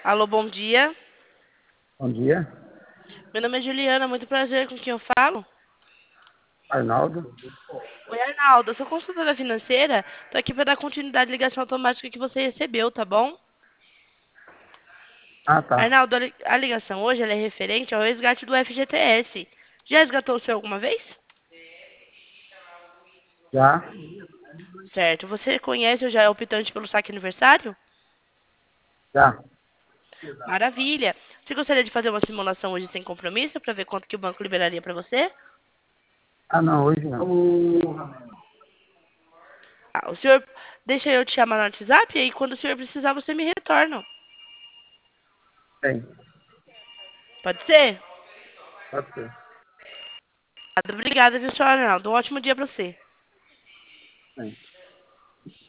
Alô, bom dia. Bom dia, Meu nome é Juliana, muito prazer com quem eu falo. Arnaldo. Oi, Arnaldo, eu sou consultora financeira. Tô aqui para dar continuidade à ligação automática que você recebeu, tá bom? Ah, tá. Arnaldo, a ligação hoje ela é referente ao resgate do FGTS. Já resgatou o seu alguma vez? Já, Certo. Você conhece ou já é optante pelo saque aniversário? já. Maravilha. Você gostaria de fazer uma simulação hoje sem compromisso para ver quanto que o banco liberaria para você? Ah, não, hoje não. O senhor, deixa eu te chamar no WhatsApp e aí quando o senhor precisar você me retorna. Tem, Pode ser? pode ser. Obrigada, viu, senhor Arnaldo? Um ótimo dia para você. Tem.